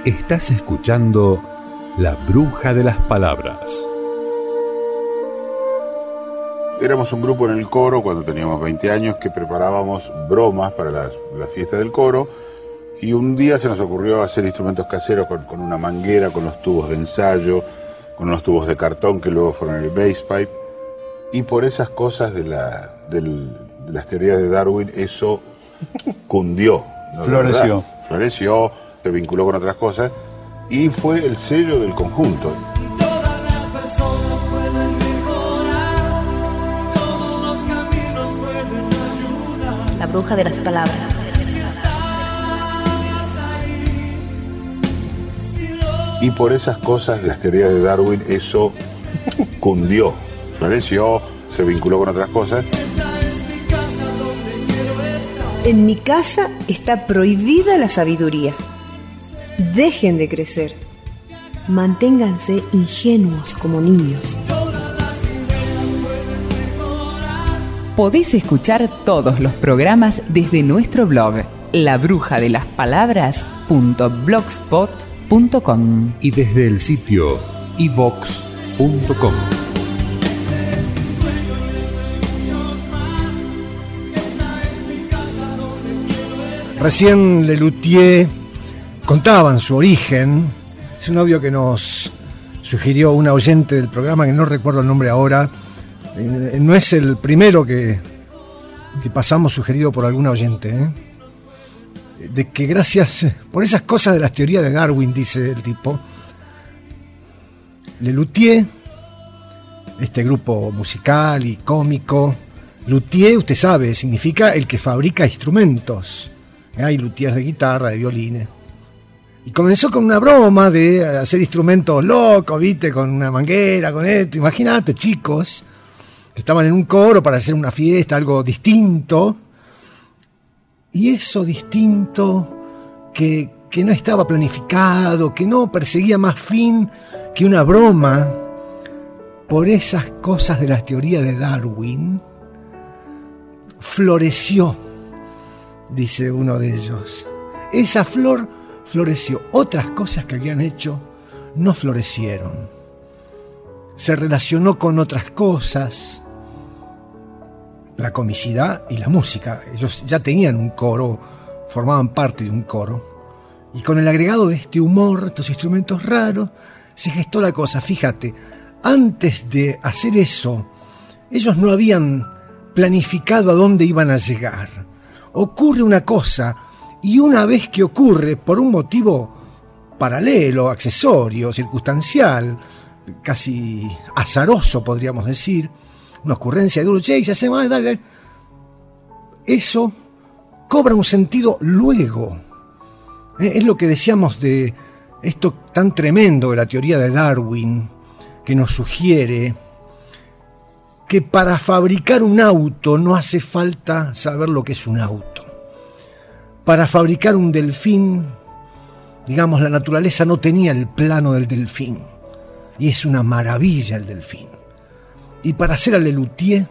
Estás escuchando La Bruja de las Palabras. Éramos un grupo en el coro cuando teníamos 20 años que preparábamos bromas para la fiesta del coro, y un día se nos ocurrió hacer instrumentos caseros con una manguera, con los tubos de ensayo, con unos tubos de cartón que luego fueron el bass pipe, y por esas cosas de las teorías de Darwin eso cundió, ¿no? Floreció, se vinculó con otras cosas y fue el sello del conjunto. La bruja de las palabras. Y por esas cosas de las teorías de Darwin eso cundió, floreció, se vinculó con otras cosas. En mi casa está prohibida la sabiduría. Dejen de crecer. Manténganse ingenuos como niños. Podés escuchar todos los programas desde nuestro blog labrujadelasPalabras.blogspot.com y desde el sitio iVox.com. Recién Lelutier contaban su origen. Es un audio que nos sugirió una oyente del programa que no recuerdo el nombre ahora. No es el primero que pasamos sugerido por alguna oyente, de que gracias por esas cosas de las teorías de Darwin, dice el tipo, Lelutier, este grupo musical y cómico, luthier, usted sabe, significa el que fabrica instrumentos. Hay luthiers de guitarra, de violines. Y comenzó con una broma de hacer instrumentos locos, ¿viste? Con una manguera, con esto. Imagínate, chicos, que estaban en un coro para hacer una fiesta, algo distinto. Y eso distinto, que no estaba planificado, que no perseguía más fin que una broma, por esas cosas de las teorías de Darwin, floreció, dice uno de ellos. Esa flor floreció. Otras cosas que habían hecho no florecieron. Se relacionó con otras cosas. La comicidad y la música. Ellos ya tenían un coro, formaban parte de un coro. Y con el agregado de este humor, estos instrumentos raros, se gestó la cosa. Fíjate, antes de hacer eso, ellos no habían planificado a dónde iban a llegar. Ocurre una cosa, y una vez que ocurre, por un motivo paralelo, accesorio, circunstancial, casi azaroso podríamos decir, una ocurrencia de Dulce y se hace más, dale, eso cobra un sentido luego. Es lo que decíamos de esto tan tremendo de la teoría de Darwin, que nos sugiere que para fabricar un auto no hace falta saber lo que es un auto. Para fabricar un delfín, digamos, la naturaleza no tenía el plano del delfín. Y es una maravilla el delfín. Y para hacer a Lelutier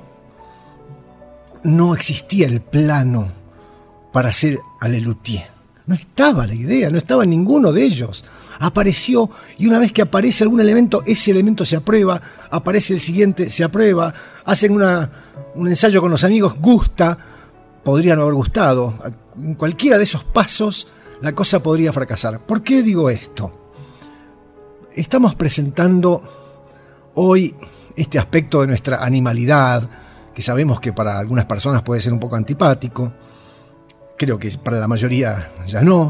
no existía el plano para hacer a Lelutier. No estaba la idea, no estaba ninguno de ellos. Apareció, y una vez que aparece algún elemento, ese elemento se aprueba, aparece el siguiente, se aprueba, hacen un ensayo con los amigos, gusta, podría no haber gustado. En cualquiera de esos pasos la cosa podría fracasar. ¿Por qué digo esto? Estamos presentando hoy este aspecto de nuestra animalidad, que sabemos que para algunas personas puede ser un poco antipático, creo que para la mayoría ya no.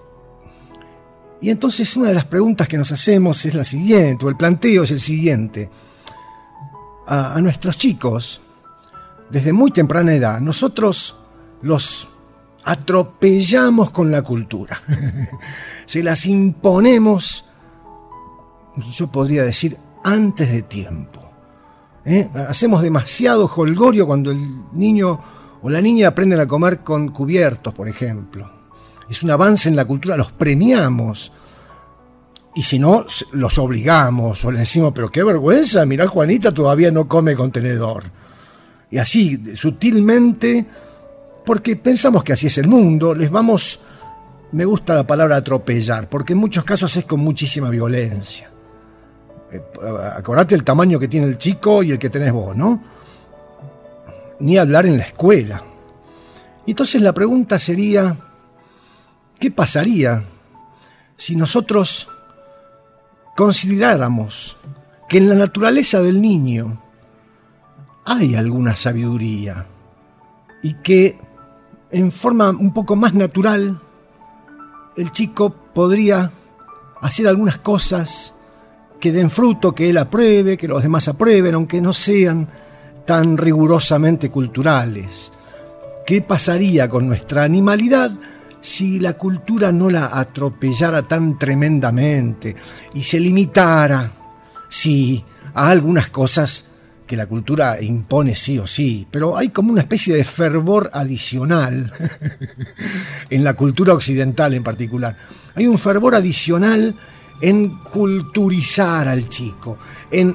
Y entonces una de las preguntas que nos hacemos es la siguiente, o el planteo es el siguiente. A nuestros chicos, desde muy temprana edad, nosotros los atropellamos con la cultura. Se las imponemos, yo podría decir, antes de tiempo. Hacemos demasiado jolgorio cuando el niño o la niña aprenden a comer con cubiertos, por ejemplo. Es un avance en la cultura, los premiamos. Y si no, los obligamos o le decimos, pero qué vergüenza, mirá, Juanita todavía no come con tenedor. Y así, sutilmente, porque pensamos que así es el mundo, les vamos me gusta la palabra atropellar, porque en muchos casos es con muchísima violencia. Acordate el tamaño que tiene el chico y el que tenés vos, ¿no? Ni hablar en la escuela. Y entonces la pregunta sería, ¿qué pasaría si nosotros consideráramos que en la naturaleza del niño hay alguna sabiduría y que en forma un poco más natural el chico podría hacer algunas cosas que den fruto, que él apruebe, que los demás aprueben, aunque no sean tan rigurosamente culturales? ¿Qué pasaría con nuestra animalidad si la cultura no la atropellara tan tremendamente y se limitara, sí, a algunas cosas que la cultura impone sí o sí? Pero hay como una especie de fervor adicional en la cultura occidental en particular. Hay un fervor adicional en culturizar al chico, en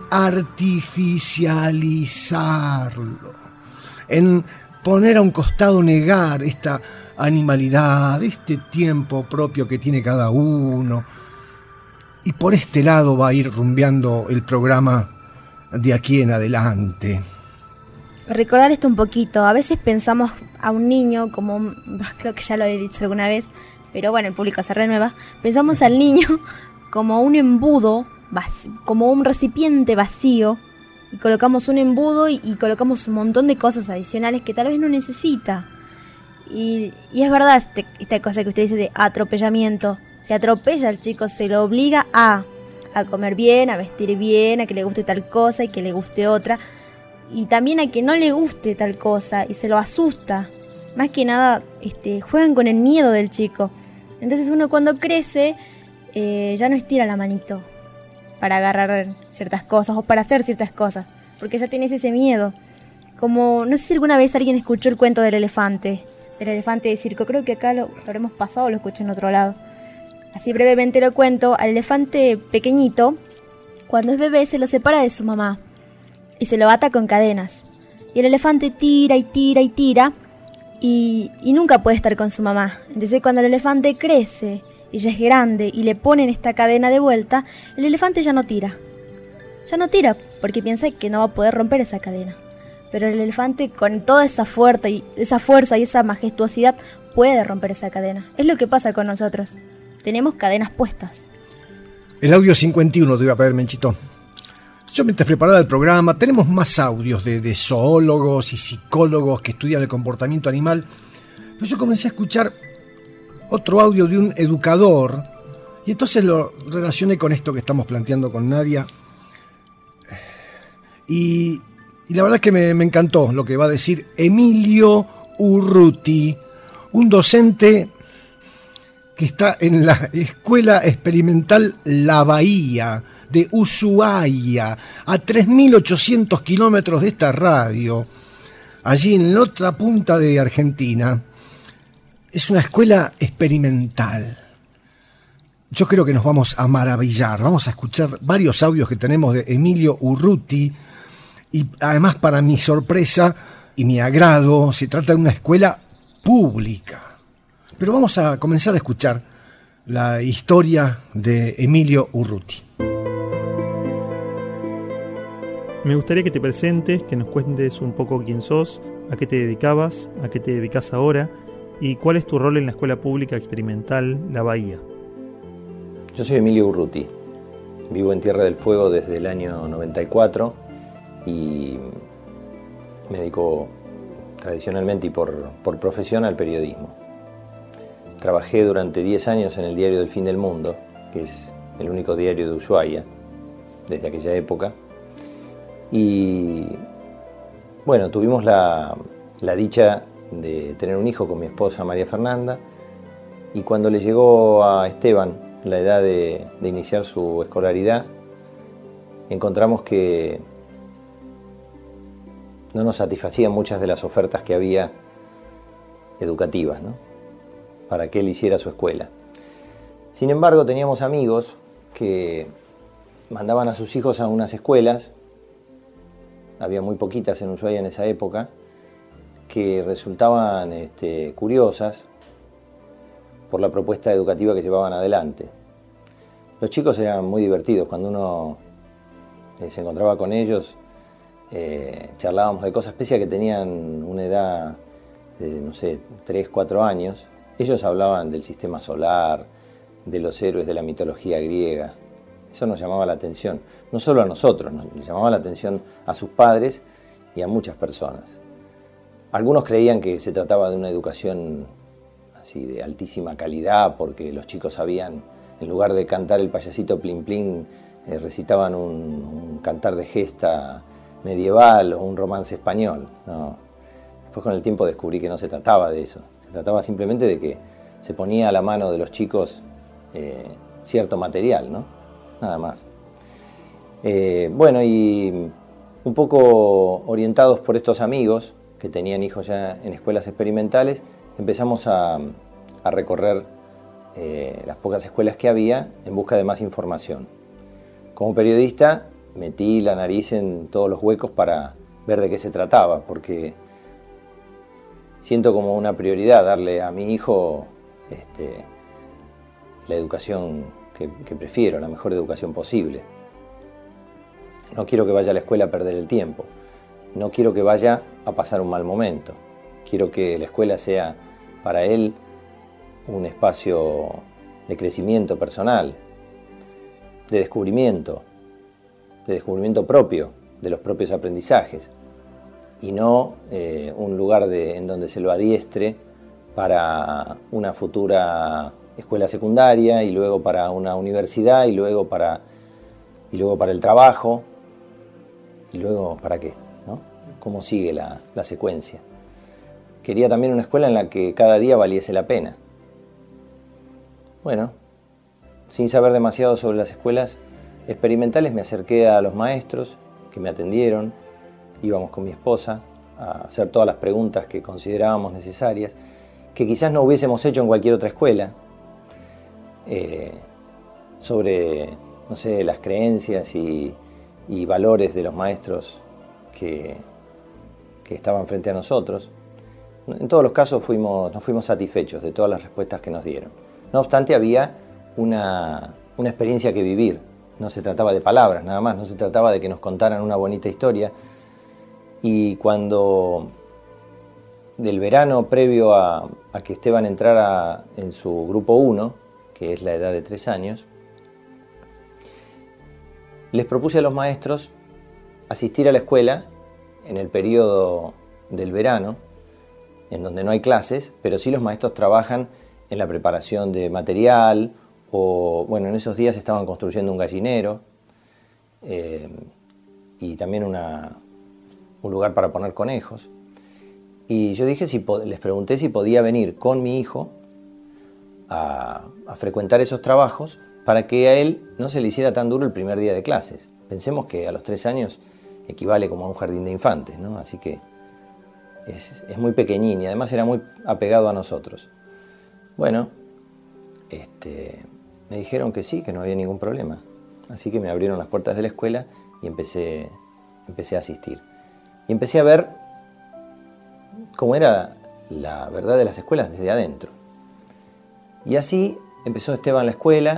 artificializarlo, en poner a un costado, negar esta animalidad, este tiempo propio que tiene cada uno. Y por este lado va a ir rumbeando el programa de aquí en adelante. Recordar esto un poquito. A veces pensamos a un niño como, creo que ya lo he dicho alguna vez, pero bueno, el público se renueva. Pensamos al niño como un embudo, como un recipiente vacío, y colocamos un embudo y colocamos un montón de cosas adicionales que tal vez no necesita. Y es verdad esta cosa que usted dice de atropellamiento. Se atropella al chico, se lo obliga a comer bien, a vestir bien, a que le guste tal cosa y que le guste otra. Y también a que no le guste tal cosa y se lo asusta. Más que nada juegan con el miedo del chico. Entonces uno cuando crece ya no estira la manito para agarrar ciertas cosas o para hacer ciertas cosas, porque ya tienes ese miedo. Como, no sé si alguna vez alguien escuchó el cuento del elefante de circo. Creo que acá lo habremos pasado o lo escuché en otro lado. Así brevemente lo cuento. Al elefante pequeñito, cuando es bebé, se lo separa de su mamá y se lo ata con cadenas. Y el elefante tira y tira y tira y nunca puede estar con su mamá. Entonces cuando el elefante crece y ya es grande y le ponen esta cadena de vuelta, el elefante ya no tira. Ya no tira porque piensa que no va a poder romper esa cadena. Pero el elefante, con toda esa fuerza y esa majestuosidad, puede romper esa cadena. Es lo que pasa con nosotros. Tenemos cadenas puestas. El audio 51 te iba a pedir, Menchito. Yo mientras preparaba el programa, tenemos más audios de zoólogos y psicólogos que estudian el comportamiento animal. Pero yo comencé a escuchar otro audio de un educador y entonces lo relacioné con esto que estamos planteando con Nadia. Y la verdad es que me encantó lo que va a decir Emilio Urruti, un docente que está en la Escuela Experimental La Bahía de Ushuaia, a 3.800 kilómetros de esta radio, allí en la otra punta de Argentina. Es una escuela experimental. Yo creo que nos vamos a maravillar. Vamos a escuchar varios audios que tenemos de Emilio Urruti. Y además, para mi sorpresa y mi agrado, se trata de una escuela pública. Pero vamos a comenzar a escuchar la historia de Emilio Urruti. Me gustaría que te presentes, que nos cuentes un poco quién sos, a qué te dedicabas, a qué te dedicas ahora y cuál es tu rol en la Escuela Pública Experimental La Bahía. Yo soy Emilio Urruti. Vivo en Tierra del Fuego desde el año 94 y me dedico tradicionalmente y por profesión al periodismo. Trabajé durante 10 años en el diario del Fin del Mundo, que es el único diario de Ushuaia desde aquella época. Y bueno, tuvimos la dicha de tener un hijo con mi esposa María Fernanda, y cuando le llegó a Esteban la edad de iniciar su escolaridad, encontramos que no nos satisfacían muchas de las ofertas que había educativas, ¿no?, para que él hiciera su escuela. Sin embargo, teníamos amigos que mandaban a sus hijos a unas escuelas, había muy poquitas en Ushuaia en esa época, que resultaban curiosas, por la propuesta educativa que llevaban adelante. Los chicos eran muy divertidos. Cuando uno se encontraba con ellos, charlábamos de cosas, pese a que tenían una edad de, no sé, 3, 4 años. Ellos hablaban del sistema solar, de los héroes de la mitología griega. Eso nos llamaba la atención, no solo a nosotros, nos llamaba la atención a sus padres y a muchas personas. Algunos creían que se trataba de una educación así de altísima calidad, porque los chicos sabían, en lugar de cantar el payasito Plin Plin, recitaban un cantar de gesta medieval o un romance español. No. Después con el tiempo descubrí que no se trataba de eso. Se trataba simplemente de que se ponía a la mano de los chicos cierto material, ¿no? Nada más. Bueno, y un poco orientados por estos amigos que tenían hijos ya en escuelas experimentales, empezamos a recorrer las pocas escuelas que había en busca de más información. Como periodista metí la nariz en todos los huecos para ver de qué se trataba, porque siento como una prioridad darle a mi hijo la educación que prefiero, la mejor educación posible. No quiero que vaya a la escuela a perder el tiempo, no quiero que vaya a pasar un mal momento, quiero que la escuela sea para él un espacio de crecimiento personal, de descubrimiento propio, de los propios aprendizajes, y no un lugar en donde se lo adiestre para una futura escuela secundaria, y luego para una universidad, y luego para el trabajo, y luego ¿para qué? ¿No? ¿Cómo sigue la secuencia? Quería también una escuela en la que cada día valiese la pena. Bueno, sin saber demasiado sobre las escuelas experimentales, me acerqué a los maestros que me atendieron. Íbamos con mi esposa a hacer todas las preguntas que considerábamos necesarias, que quizás no hubiésemos hecho en cualquier otra escuela, sobre, no sé, las creencias y valores de los maestros que estaban frente a nosotros. En todos los casos nos fuimos satisfechos de todas las respuestas que nos dieron. No obstante, había una experiencia que vivir. No se trataba de palabras nada más, no se trataba de que nos contaran una bonita historia. Y cuando, del verano previo a que Esteban entrara en su grupo 1, que es la edad de 3 años, les propuse a los maestros asistir a la escuela en el periodo del verano, en donde no hay clases, pero sí los maestros trabajan en la preparación de material, o bueno, en esos días estaban construyendo un gallinero y también un lugar para poner conejos. Y yo dije, les pregunté si podía venir con mi hijo a frecuentar esos trabajos para que a él no se le hiciera tan duro el primer día de clases. Pensemos que a los 3 años equivale como a un jardín de infantes, ¿no? Así que es muy pequeñín y además era muy apegado a nosotros. Bueno, me dijeron que sí, que no había ningún problema. Así que me abrieron las puertas de la escuela y empecé a asistir. Y empecé a ver cómo era la verdad de las escuelas desde adentro. Y así empezó Esteban la escuela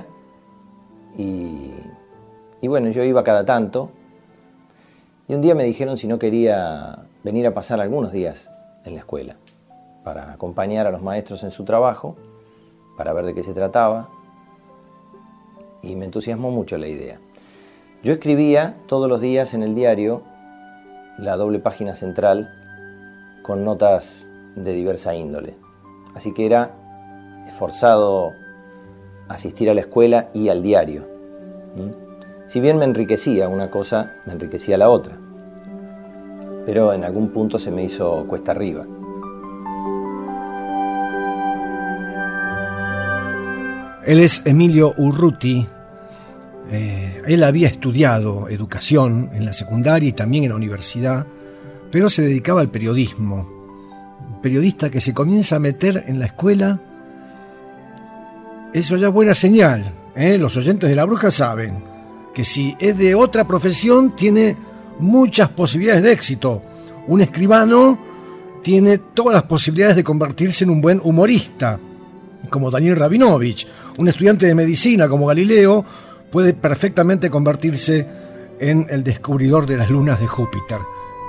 y bueno, yo iba cada tanto. Y un día me dijeron si no quería venir a pasar algunos días en la escuela para acompañar a los maestros en su trabajo, para ver de qué se trataba. Y me entusiasmó mucho la idea. Yo escribía todos los días en el diario la doble página central con notas de diversa índole. Así que era forzado asistir a la escuela y al diario. Si bien me enriquecía una cosa, me enriquecía la otra. Pero en algún punto se me hizo cuesta arriba. Él es Emilio Urruti. Él había estudiado educación en la secundaria y también en la universidad, pero se dedicaba al periodismo. Un periodista que se comienza a meter en la escuela, eso ya es buena señal. Los oyentes de La Bruja saben que si es de otra profesión tiene muchas posibilidades de éxito. Un escribano tiene todas las posibilidades de convertirse en un buen humorista. como Daniel Rabinovich. Un estudiante de medicina como Galileo puede perfectamente convertirse en el descubridor de las lunas de Júpiter.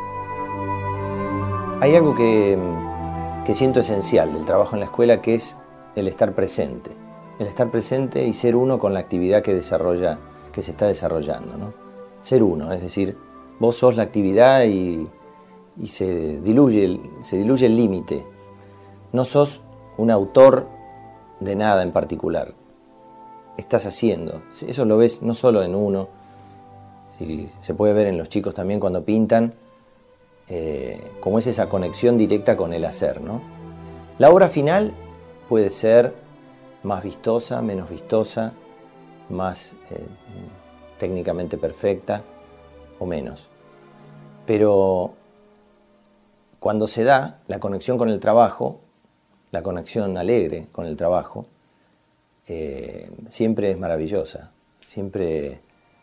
Hay algo que siento esencial del trabajo en la escuela, que es el estar presente. El estar presente y ser uno con la actividad que se está desarrollando, ¿no? Ser uno, es decir, vos sos la actividad y se diluye el límite. No sos un autor de nada en particular. Estás haciendo. Eso lo ves no solo en uno, se puede ver en los chicos también cuando pintan, como es esa conexión directa con el hacer, ¿no? La obra final puede ser más vistosa, menos vistosa, más técnicamente perfecta o menos. Pero cuando se da la conexión con el trabajo, la conexión alegre con el trabajo, siempre es maravillosa, siempre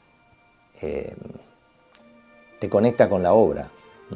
te conecta con la obra.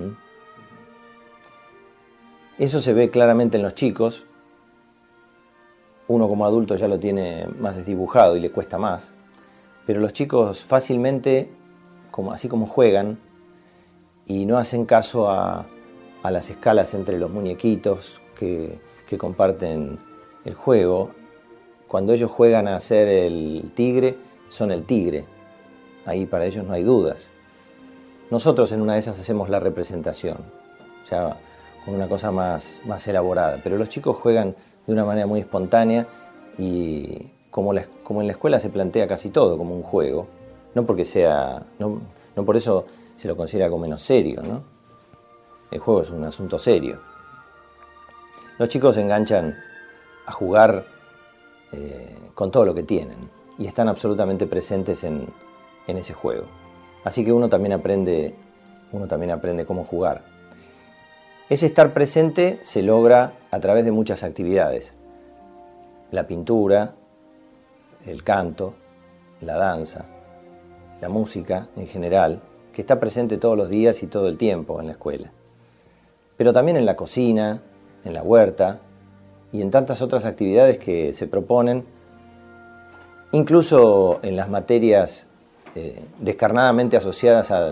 Eso se ve claramente en los chicos. Uno como adulto ya lo tiene más desdibujado y le cuesta más, pero los chicos fácilmente, así como juegan y no hacen caso a las escalas entre los muñequitos que comparten el juego, cuando ellos juegan a ser el tigre, son el tigre. Ahí para ellos no hay dudas. Nosotros en una de esas hacemos la representación, ya con una cosa más elaborada, pero los chicos juegan de una manera muy espontánea y como en la escuela se plantea casi todo como un juego, no por eso se lo considera como menos serio, ¿no? El juego es un asunto serio. Los chicos se enganchan a jugar con todo lo que tienen y están absolutamente presentes en ese juego. Así que uno también aprende cómo jugar. Ese estar presente se logra a través de muchas actividades. La pintura, el canto, la danza, la música en general, que está presente todos los días y todo el tiempo en la escuela. Pero también en la cocina, en la huerta y en tantas otras actividades que se proponen, incluso en las materias descarnadamente asociadas a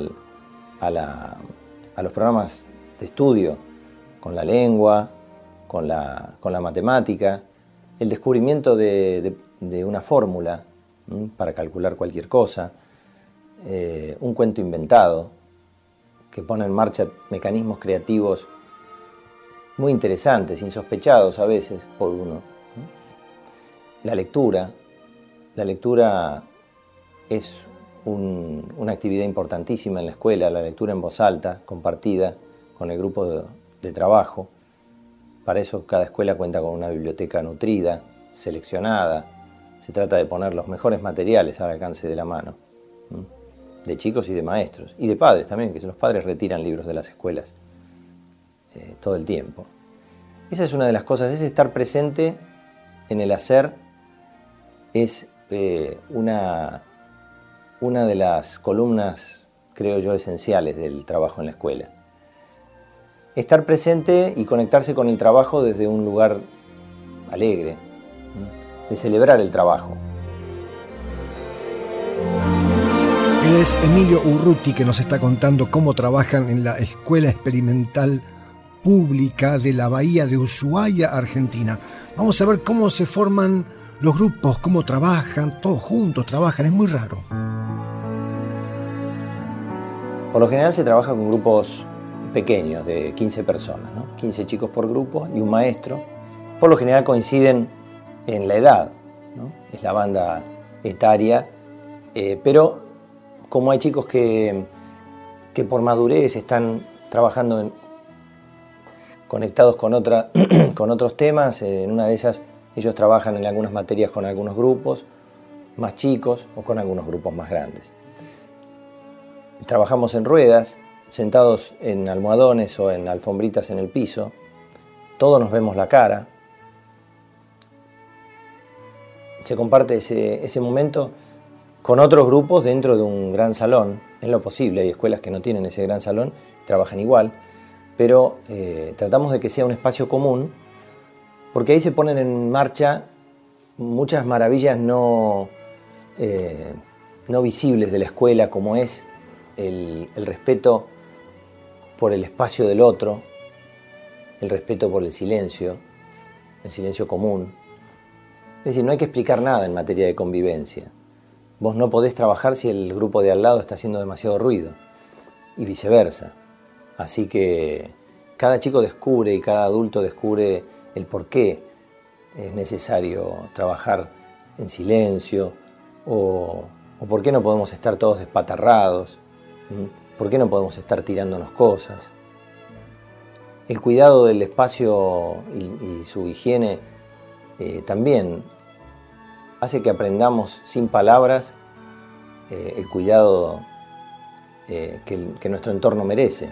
los programas de estudio, con la lengua, con la matemática, el descubrimiento de una fórmula para calcular cualquier cosa, un cuento inventado que pone en marcha mecanismos creativos muy interesantes, insospechados a veces por uno. La lectura es una actividad importantísima en la escuela, la lectura en voz alta, compartida con el grupo de trabajo. Para eso cada escuela cuenta con una biblioteca nutrida, seleccionada. Se trata de poner los mejores materiales al alcance de la mano, de chicos y de maestros, y de padres también, que los padres retiran libros de las escuelas todo el tiempo. Esa es una de las cosas, es estar presente en el hacer, es una de las columnas, creo yo, esenciales del trabajo en la escuela. Estar presente y conectarse con el trabajo desde un lugar alegre, de celebrar el trabajo. Él es Emilio Urruti, que nos está contando cómo trabajan en la Escuela Experimental Pública de la Bahía de Ushuaia, Argentina. Vamos a ver cómo se forman los grupos, cómo trabajan, todos juntos trabajan, es muy raro. Por lo general se trabaja con grupos pequeños, de 15 personas, ¿no? 15 chicos por grupo y un maestro. Por lo general coinciden en la edad, ¿no? Es la banda etaria, pero como hay chicos que por madurez están trabajando conectados con otros temas, en una de esas ellos trabajan en algunas materias con algunos grupos más chicos o con algunos grupos más grandes. Trabajamos en ruedas, sentados en almohadones o en alfombritas en el piso. Todos nos vemos la cara. Se comparte ese momento con otros grupos dentro de un gran salón. En lo posible, hay escuelas que no tienen ese gran salón, trabajan igual, pero tratamos de que sea un espacio común, porque ahí se ponen en marcha muchas maravillas no visibles de la escuela, como es el respeto por el espacio del otro, el respeto por el silencio común. Es decir, no hay que explicar nada en materia de convivencia. Vos no podés trabajar si el grupo de al lado está haciendo demasiado ruido, y viceversa. Así que cada chico descubre y cada adulto descubre el por qué es necesario trabajar en silencio, o por qué no podemos estar todos despatarrados, por qué no podemos estar tirándonos cosas. El cuidado del espacio y su higiene también hace que aprendamos sin palabras el cuidado que nuestro entorno merece.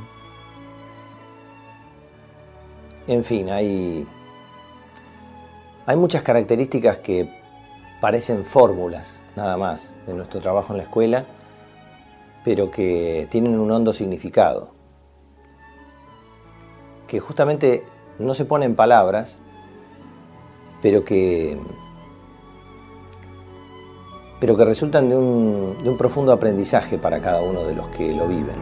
En fin, hay muchas características que parecen fórmulas nada más de nuestro trabajo en la escuela, pero que tienen un hondo significado, que justamente no se pone en palabras, pero que resultan de un profundo aprendizaje para cada uno de los que lo viven.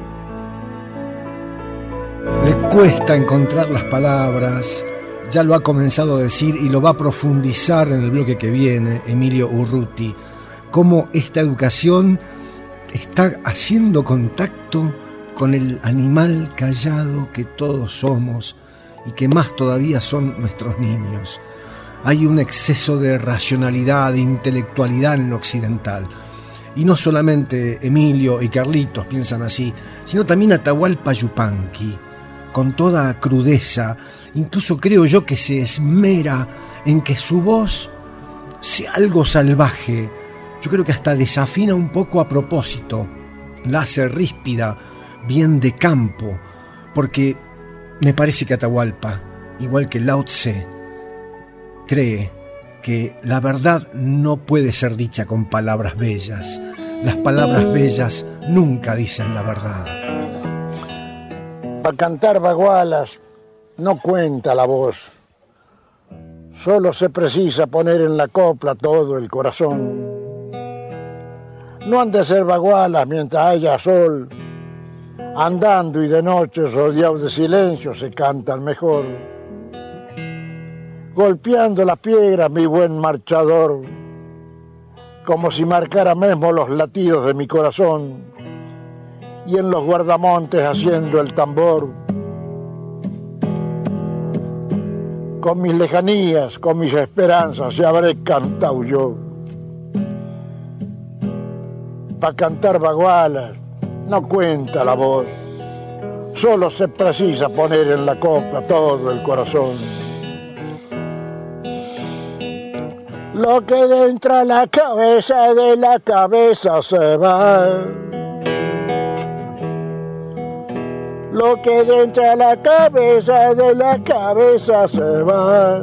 Le cuesta encontrar las palabras, ya lo ha comenzado a decir y lo va a profundizar en el bloque que viene, Emilio Urruti, cómo esta educación está haciendo contacto con el animal callado que todos somos y que más todavía son nuestros niños. Hay un exceso de racionalidad, de intelectualidad en lo occidental. Y no solamente Emilio y Carlitos piensan así, sino también Atahualpa Yupanqui, con toda crudeza. Incluso creo yo que se esmera en que su voz sea algo salvaje. Yo creo que hasta desafina un poco a propósito, la hace ríspida, bien de campo, porque me parece que Atahualpa, igual que Lao Tse, cree que la verdad no puede ser dicha con palabras bellas. Las palabras bellas nunca dicen la verdad. Para cantar bagualas no cuenta la voz, solo se precisa poner en la copla todo el corazón. No han de ser bagualas mientras haya sol, andando y de noche rodeado de silencio se cantan mejor. Golpeando la piedra, mi buen marchador, como si marcara mismo los latidos de mi corazón, y en los guardamontes haciendo el tambor. Con mis lejanías, con mis esperanzas, ya habré cantado yo. Para cantar bagualas no cuenta la voz, solo se precisa poner en la copla todo el corazón. Lo que dentro de la cabeza se va. Lo que dentro de la cabeza se va.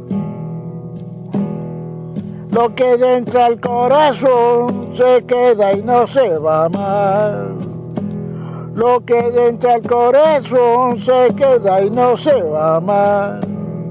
Lo que dentro del corazón se queda y no se va más. Lo que dentro del corazón se queda y no se va más.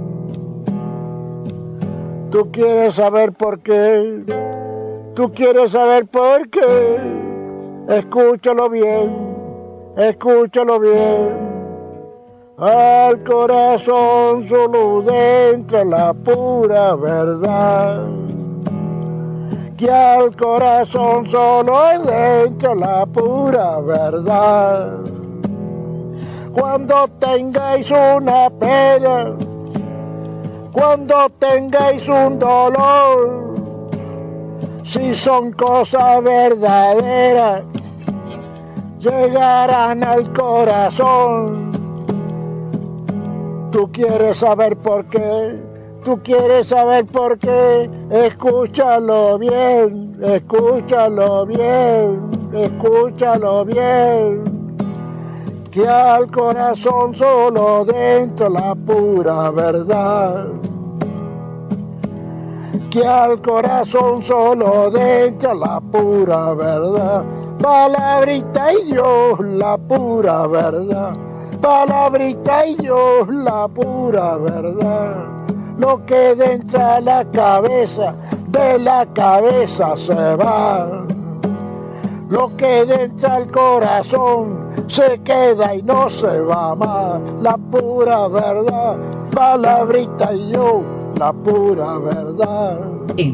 Tú quieres saber por qué, tú quieres saber por qué. Escúchalo bien, escúchalo bien. Al corazón solo entra la pura verdad. Que al corazón solo entra la pura verdad. Cuando tengáis una pena, cuando tengáis un dolor, si son cosas verdaderas, llegarán al corazón. Tú quieres saber por qué, tú quieres saber por qué, escúchalo bien, escúchalo bien, escúchalo bien. Que al corazón solo dentro la pura verdad. Que al corazón solo dentro la pura verdad. Palabrita y Dios, la pura verdad. Palabrita y Dios, la pura verdad. Lo que entra a la cabeza, de la cabeza se va. Lo que entra al corazón se queda y no se va más. La pura verdad, palabrita y yo, la pura verdad.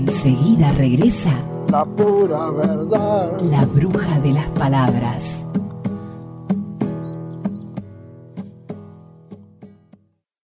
Enseguida regresa la pura verdad. La bruja de las palabras.